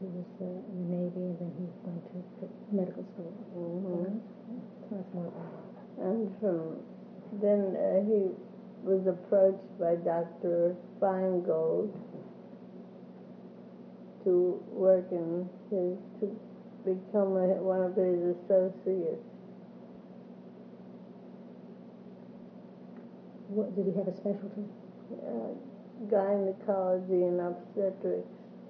he was in the Navy, and then he went to medical school. Mm-hmm. So that's more about it. And then he was approached by Dr. Feingold to work to become one of his associates. What did he have a specialty? Gynecology and obstetrics.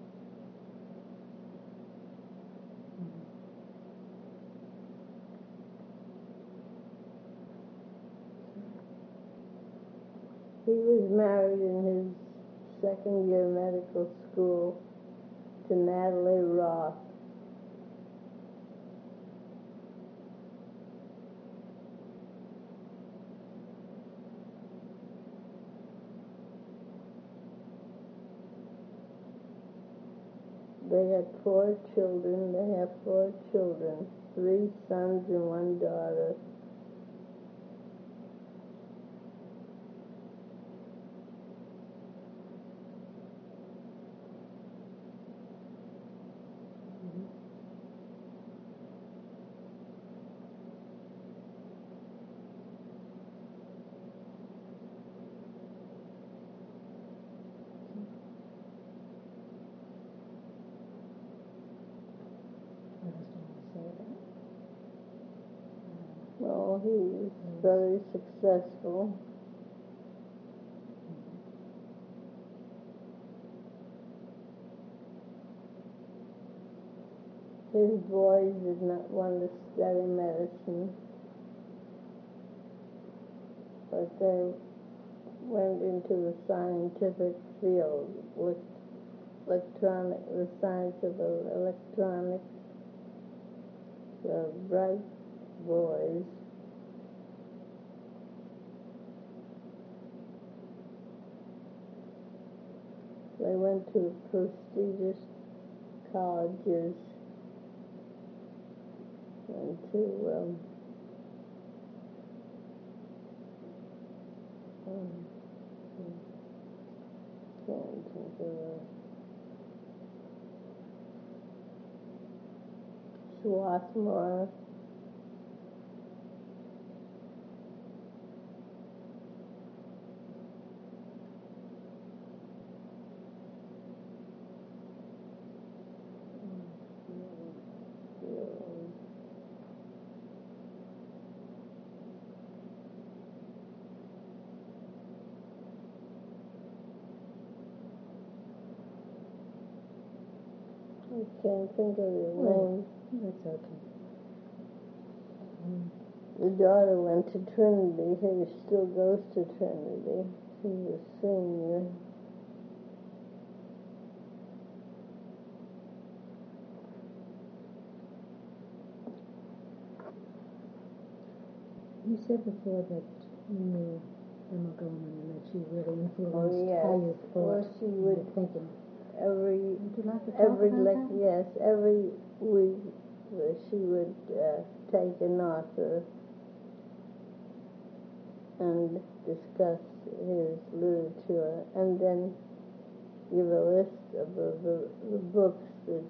He was married in his second year medical school to Natalie Roth. They had 4 children. They have 4 children, 3 sons and 1 daughter. What else do you want to say about it? Well, he was very successful. His boys did not want to study medicine, but they went into the scientific field with the science of electronics. The bright boys. They went to prestigious colleges and to can't think of Swarthmore. I can't think of his name. That's okay. The daughter went to Trinity. He still goes to Trinity. She's a senior. You said before that you knew Emma Goldman and that she really influenced yes. how you thought, Well, she would your thinking. Would you like to talk about that? Yes, every week she would take an author and discuss his literature, and then give a list of the books that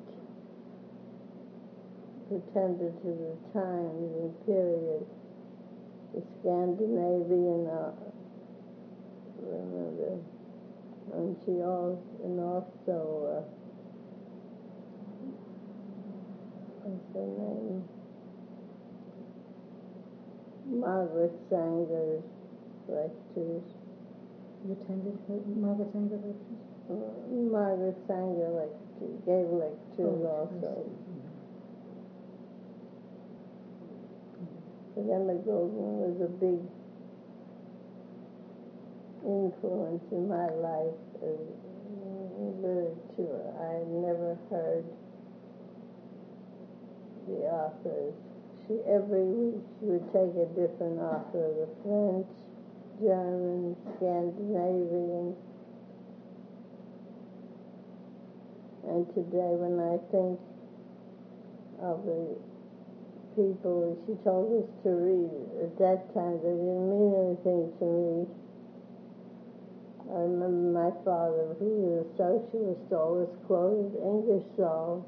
pretended to the times and period. The Scandinavian, remember, and she also, what's her name? Margaret Sanger's lectures. You attended Margaret Sanger lectures? Margaret Sanger gave lectures also. But Emma Goldman was a big influence in my life in literature. I never heard the authors. Every week she would take a different author, the French, German, Scandinavian. And today when I think of the people she told us to read, at that time they didn't mean anything to me. I remember my my father, who was a socialist, always quoted Ingersoll.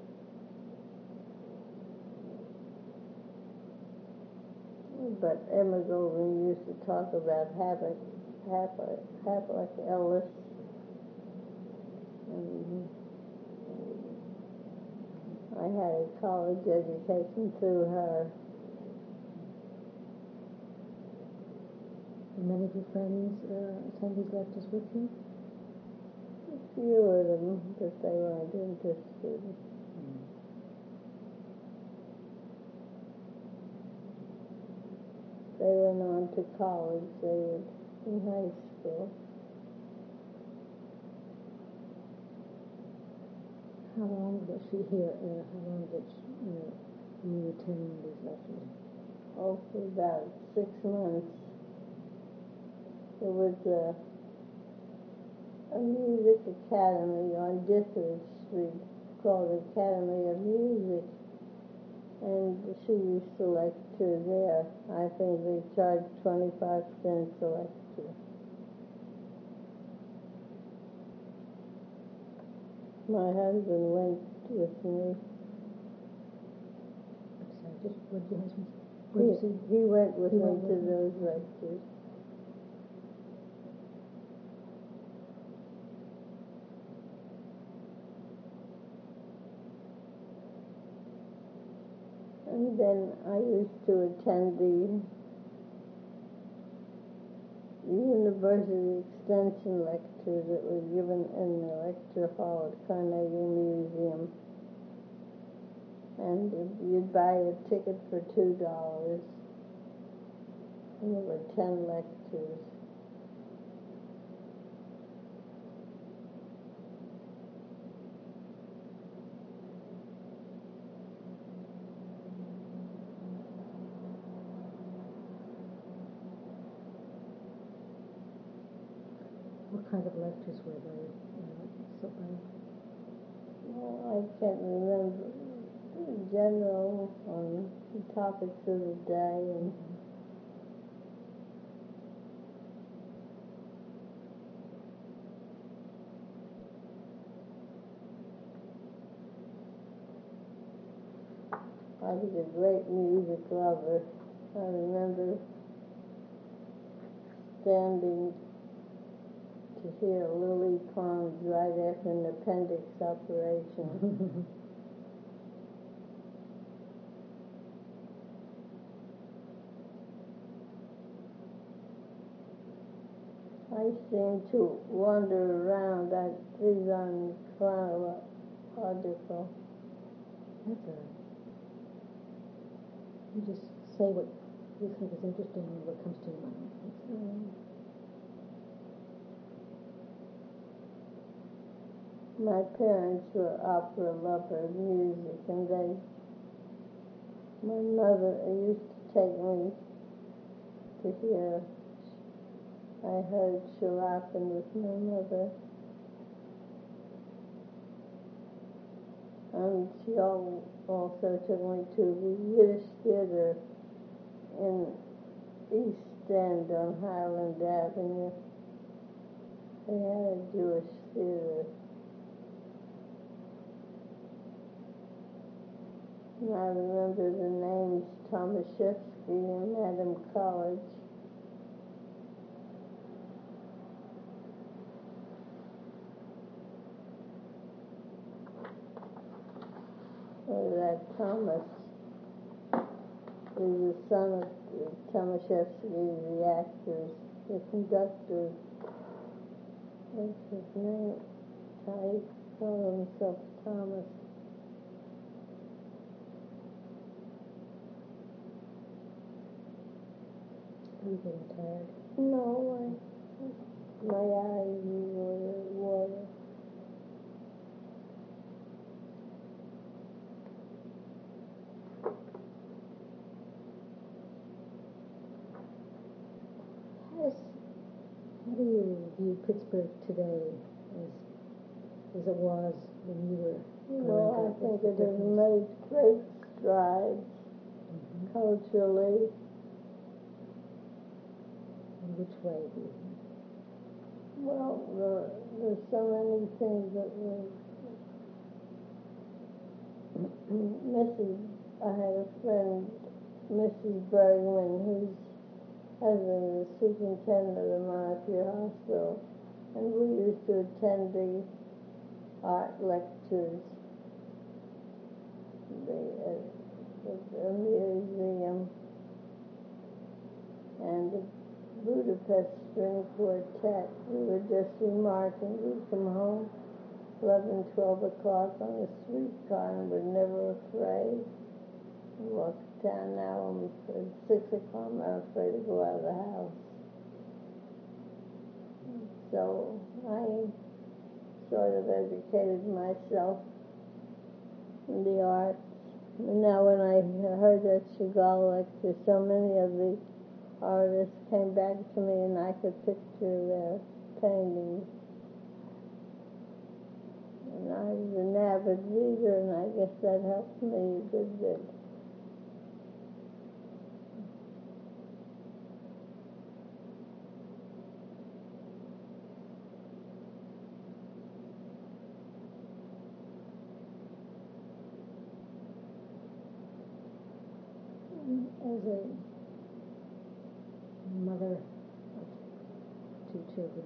But Emma Goldman used to talk about half like Ellis. And I had a college education through her. And many of your friends attend these lectures with you? A few of them, but they weren't interested. They went on to college. They were in high school. How long was she here? How long did you attend these lectures? Oh, for about 6 months. There was a music academy on Dithridge Street called Academy of Music, and she used to lecture there. I think they charged 25 cents a lecture. My husband went with me. I'm sorry, what did your husband say? He went with me to those lectures. And then I used to attend the University Extension lectures that were given in the lecture hall at Carnegie Museum. And you'd buy a ticket for $2. And there were 10 lectures. What kind of lectures were they? Well, I can't remember. In general, on the topics of the day. And I was a great music lover. I remember standing to hear Lily Pons right after an appendix operation. I seem to wander around. That is unchronological. That's all right. You just say what you think is interesting and what comes to your mind. My parents were opera lovers, music, and my mother used to take me to hear. I heard Sharapin with my mother. And she also took me to the Yiddish Theater in East End on Highland Avenue. They had a Jewish theater. And I remember the names Tomaszewski and Madam College. That Thomas is the son of Tomaszewski, the actors, the conductor. What's his name? He called himself Thomas. Are you getting tired? No, my eyes were water. How do you view Pittsburgh today as it was when you were Well, I think it has made great strides culturally. In which way do you think? Well, there's so many things that were I had a friend, Mrs. Bergman, whose husband is superintendent of the Montefiore Hospital, and we used to attend the art lectures at the museum, and the Budapest String Quartet. We were just remarking, we'd come home 11, 12 o'clock on the streetcar and we're never afraid. We walk down now at 6 o'clock, I'm not afraid to go out of the house. So I sort of educated myself in the arts. And now when I heard that Chagall lecture, so many of the artists came back to me and I could picture their paintings. And I was an avid reader, and I guess that helped me a good bit. As a mother of two children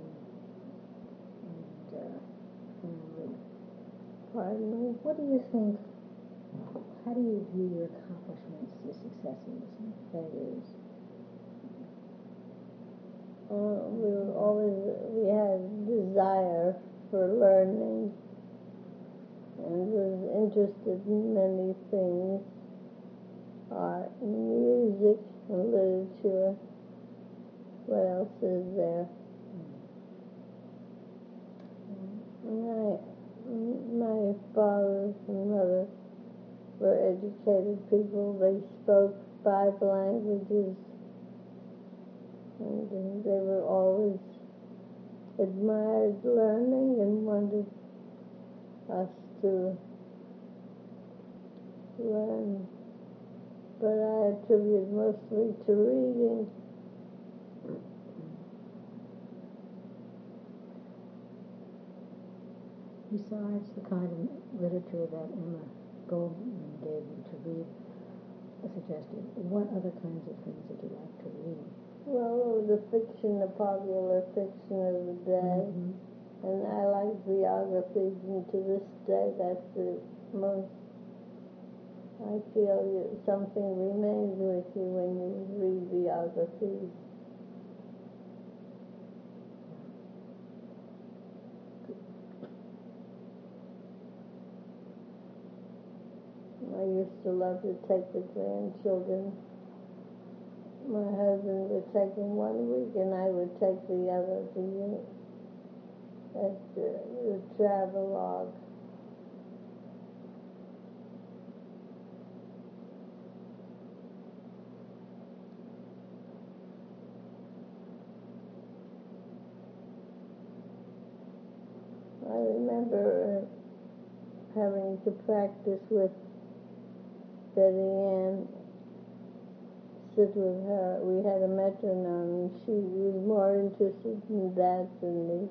and family, Pardon me? what do you think, how do you view your accomplishments, your successes and failures? We had desire for learning and was interested in many things, art and music and literature. What else is there? My father and mother were educated people. They spoke 5 languages, and they were always admired learning and wanted us to learn. But I attribute mostly to reading. Besides the kind of literature that Emma Goldman gave you to read, suggested, what other kinds of things did you like to read? Well, the fiction, the popular fiction of the day. Mm-hmm. And I like biographies, and to this day that's the most, I feel something remains with you when you read biographies. I used to love to take the grandchildren. My husband would take them 1 week and I would take the other to the travelogue. I remember having to practice with Betty Ann, sit with her. We had a metronome, and she was more interested in that than me.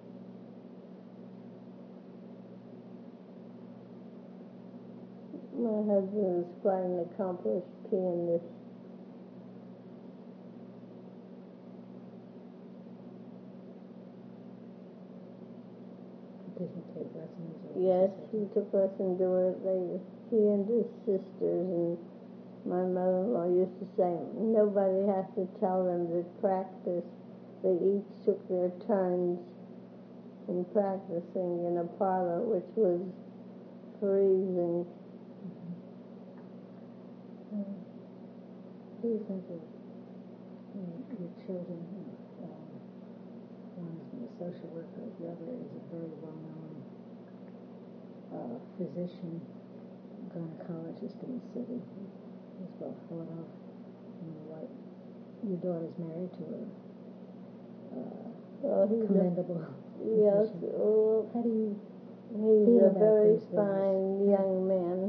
My husband was quite an accomplished pianist. Did he take lessons? Yes, he took lessons. He and his sisters, and my mother-in-law used to say, nobody has to tell them to practice. They each took their turns in practicing in a parlor, which was freezing. What do you think of your children? One is a social worker, the other is a very well-known physician, gynecologist in the city. He's well thought of. Your daughter's married to a commendable physician. Yes. How do you He's feel a about very these fine young man.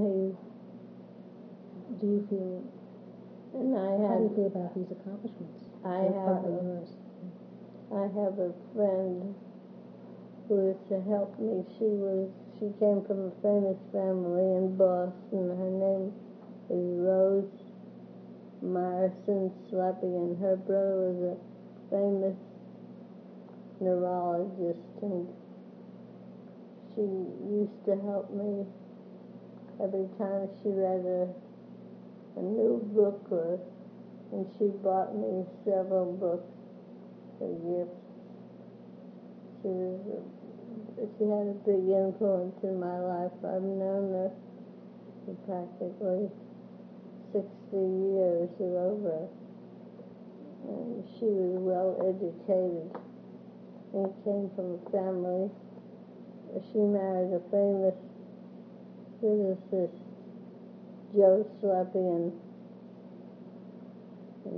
Do you feel? And How do you feel about these accomplishments? I have yours. I have a friend who is to help me. She came from a famous family in Boston. Her name is Rose Myerson Sleppy, and her brother was a famous neurologist, and she used to help me every time she read a new book, and she bought me several books for gifts. She had a big influence in my life. I've known her for practically 60 years or over. And she was well educated and came from a family. She married a famous physicist, Joe Slepian, and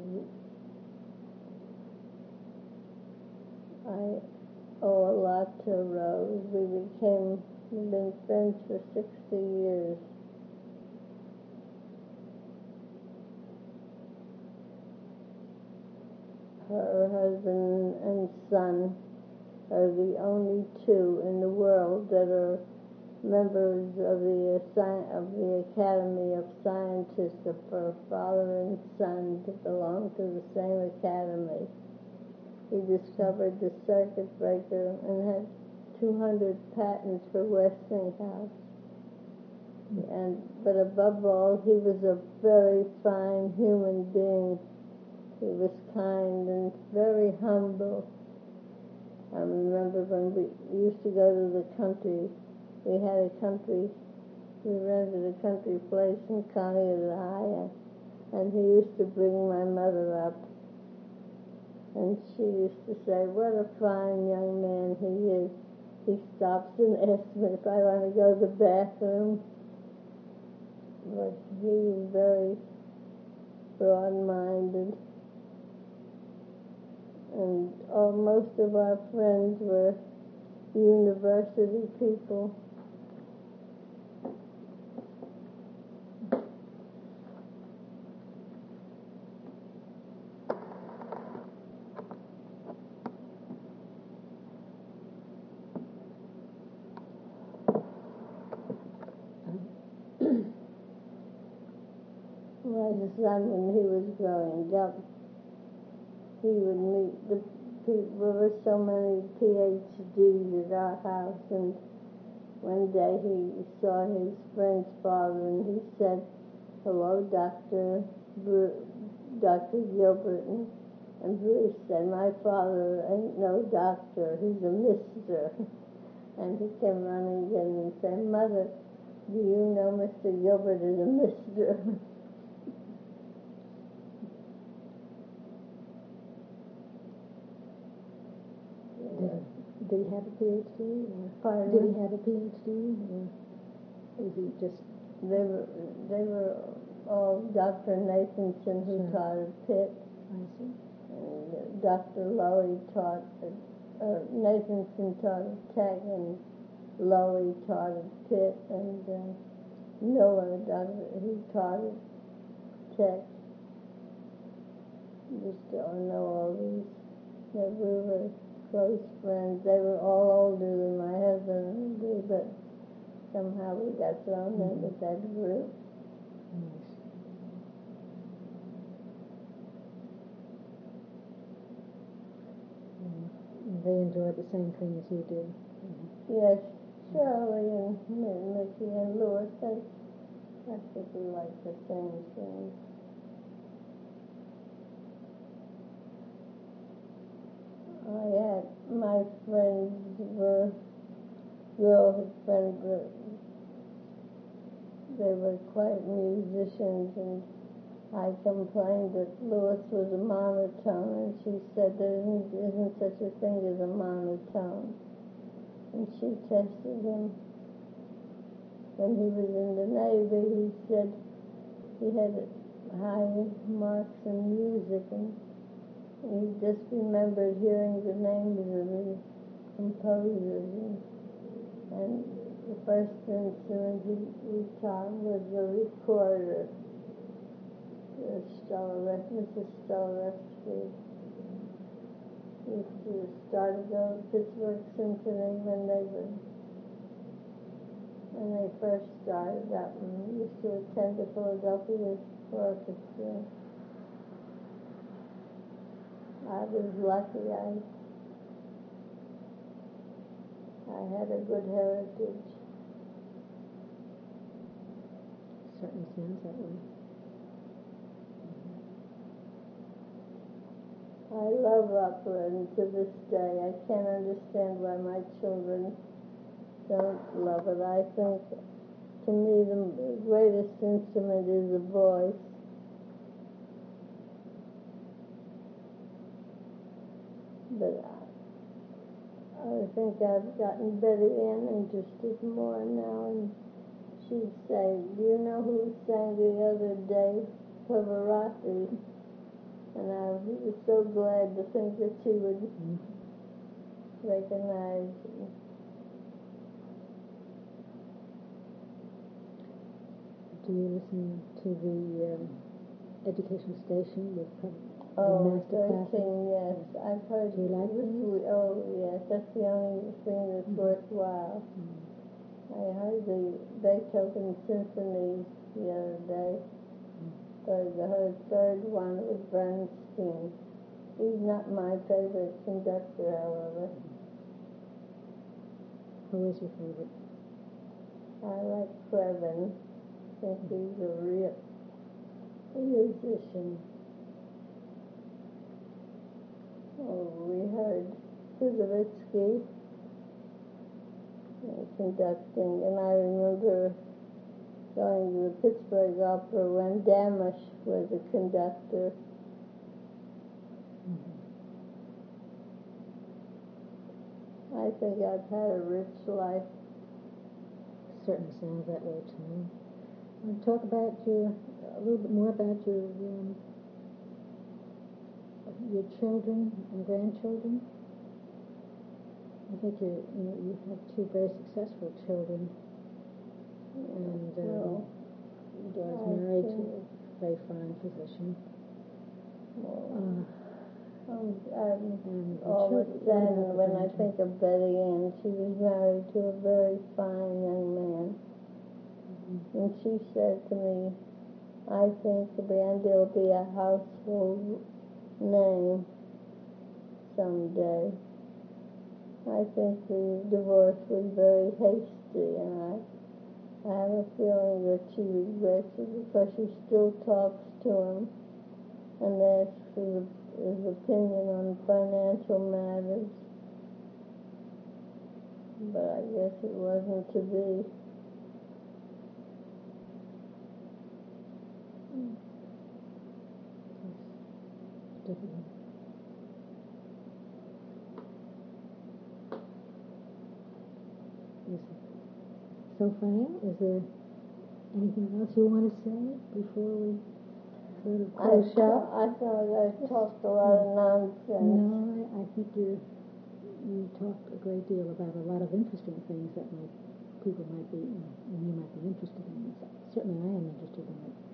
I owe a lot to Rose. We've been friends for 60 years. Her husband and son are the only two in the world that are members of the Academy of Scientists. For father and son to belong to the same academy. He discovered the circuit breaker and had 200 patents for Westinghouse. But above all, he was a very fine human being. He was kind and very humble. I remember when we used to go to the country, we rented a country place in Conneaut, and he used to bring my mother up. And she used to say, what a fine young man he is. He stops and asks me if I want to go to the bathroom. But he was very broad-minded. And most of our friends were university people. My son, when he was growing up, he would meet the people. There were so many PhDs at our house, and one day he saw his friend's father, and he said, hello, Dr. Gilbert. And Bruce said, my father ain't no doctor, he's a mister. And he came running in and said, Mother, do you know Mr. Gilbert is a mister? Did he have a PhD? Pardon? Did he have a PhD? Or was he just... They were all Dr. Nathanson, who taught at Pitt. I see. And Dr. Lowy taught Nathanson taught at Tech, and Lowy taught at Pitt, and Miller, he taught at Tech. You still know all these. We were close friends. They were all older than my husband and me, but somehow we got thrown in with that group. Yes. They enjoyed the same things you did. Yes, Shirley and Mickey and Louis, they practically like the same things. My friends were girls, they were quite musicians, and I complained that Louis was a monotone, and she said there isn't such a thing as a monotone. And she tested him. When he was in the Navy, he said he had high marks in music, and he just remembered hearing the names of the composers. And the first instrument he taught was the recorder, Mrs. Stolarevsky. used to start to go to Pittsburgh Symphony when they first started up, and used to attend the Philadelphia Orchestra. I was lucky. I had a good heritage. Certainly sounds that way. I love opera, and to this day I can't understand why my children don't love it. I think, to me, the greatest instrument is the voice. But I think I've gotten Betty Ann interested more now, and she'd say, "Do you know who sang the other day? Pavarotti." And I was so glad to think that she would recognize. Do you listen to the educational station with Oh, master 13, classes? yes. I've heard. Do you like those? Oh, yes. That's the only thing that's worthwhile. I heard the Beethoven symphonies the other day. The third one was Bernstein. He's not my favorite conductor, however. Who is your favorite? I like Previn. I think he's a real musician. Oh, we heard Kuzovitsky conducting, and I remember going to the Pittsburgh Opera when Damisch was a conductor. I think I've had a rich life. Certainly sounds that way to me. Want to talk about a little bit more about your children and grandchildren? I think you have two very successful children, and Dora's married to a very fine physician. I'm always saddened when I think of Betty Ann. She was married to a very fine young man. And she said to me, "I think Brandy will be a household name someday." I think the divorce was very hasty, and I have a feeling that she regrets it because she still talks to him and asks for his opinion on financial matters. But I guess it wasn't to be. Different. Sophia, is there anything else you want to say before we sort of close shop? I thought I talked a lot of nonsense. No, I think you talked a great deal about a lot of interesting things that people might be, and you might be interested in. Certainly I am interested in it.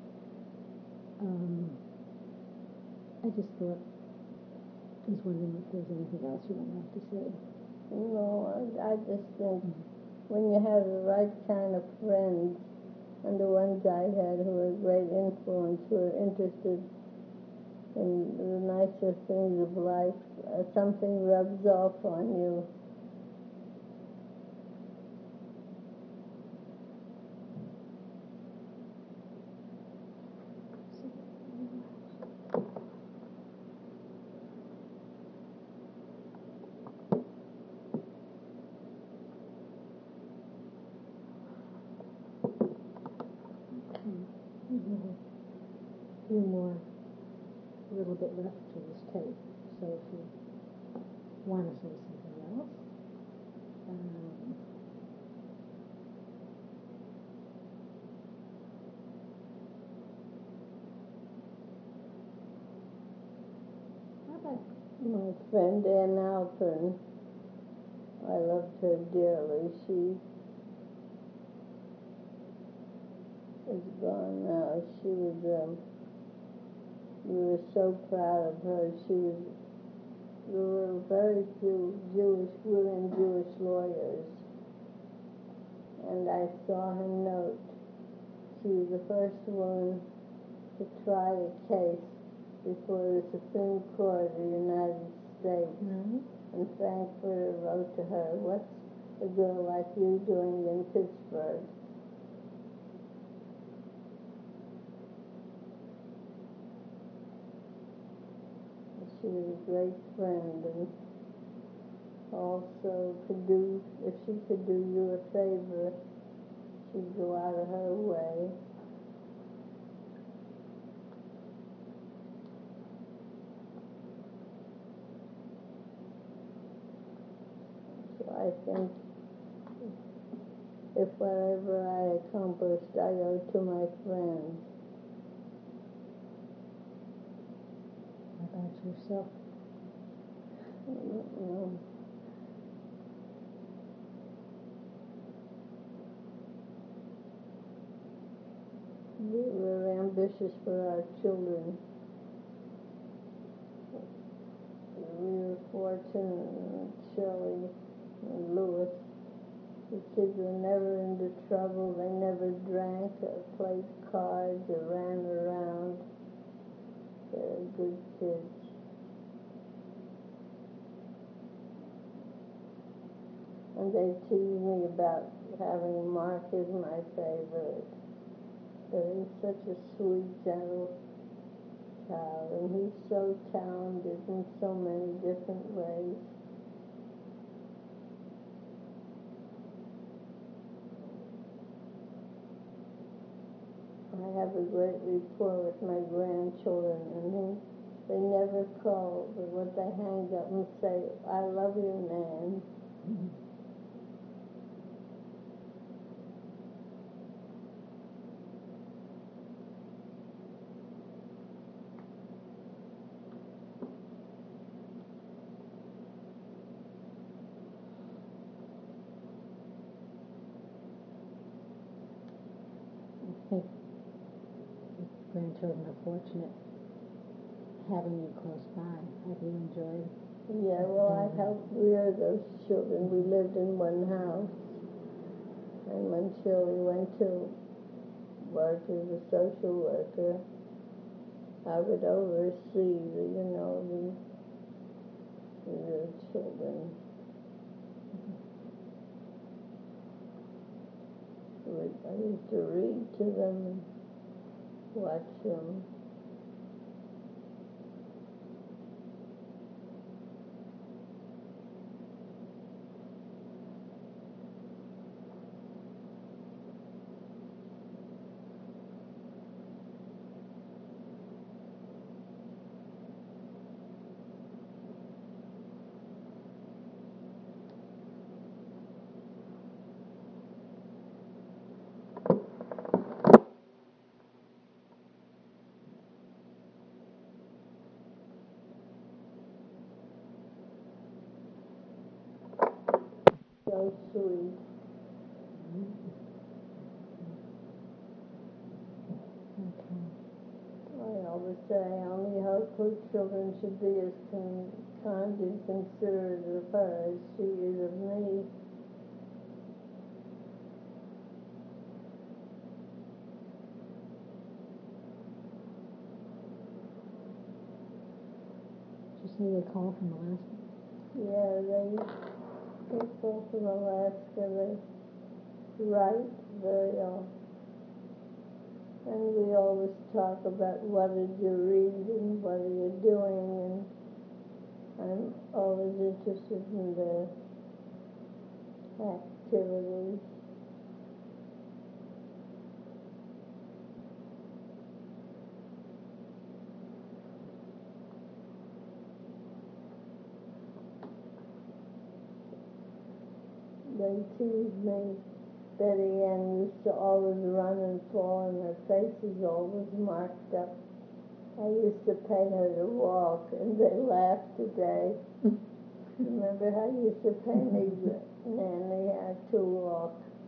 I just was wondering if there's anything else you would like to say. No, I just think when you have the right kind of friends, and the ones I had who were great influence, who were interested in the nicer things of life, something rubs off on you. A little bit left to this tape, so if you want to say something else, How about my friend Ann Alpern? I loved her dearly. She is gone now. She was, we were so proud of her. She was there were very few Jewish women, Jewish lawyers. And I saw her note. She was the first woman to try a case before the Supreme Court of the United States. No? And Frankfurter wrote to her, "What's a girl like you doing in Pittsburgh?" She was a great friend, and also could do, if she could do you a favor, she'd go out of her way. So I think if whatever I accomplished, I owe to my friends. How about yourself? I don't know. We were ambitious for our children. We were fortunate, Shirley and Louis. The kids were never into trouble. They never drank or played cards or ran around. They were good kids. And they teased me about having Mark as my favorite. But he's such a sweet, gentle child, and he's so talented in so many different ways. I have a great rapport with my grandchildren, and they never call, but what they hang up and say, "I love you, Nan." I think grandchildren are fortunate having you close by. Have you enjoyed? Yeah, well, I helped rear those children. We lived in one house. And when Shirley went to work as a social worker, I would oversee the children. I used to read to them and watch them. So sweet. Okay. I always say I only hope her children should be as kind and considerate of her as she is of me. Did you say they call from Alaska? Yeah, people from Alaska, they write very often. And we always talk about what did you read and what are you doing, and I'm always interested in their activities. They tease me. Betty Ann used to always run and fall, and her face is always marked up. I used to pay her to walk, and they laughed today. Remember how you used to pay me, Nanny, to walk?